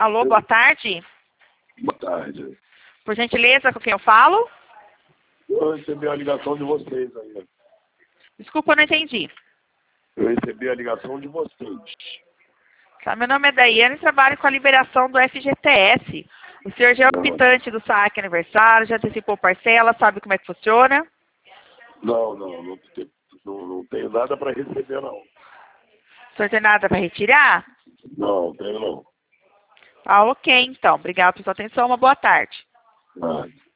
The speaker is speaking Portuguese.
Alô, boa tarde. Boa tarde. Por gentileza, com quem eu falo? Eu recebi a ligação de vocês aí. Desculpa, eu não entendi. Eu recebi a ligação de vocês. Tá, meu nome é Daiane e trabalho com a liberação do FGTS. O senhor já é o optante do saque aniversário, já antecipou parcela, sabe como é que funciona? Não tenho nada para receber, não. O senhor tem nada para retirar? Não, tenho não. Ah, ok, então. Obrigado pela sua atenção. Uma boa tarde. Nada.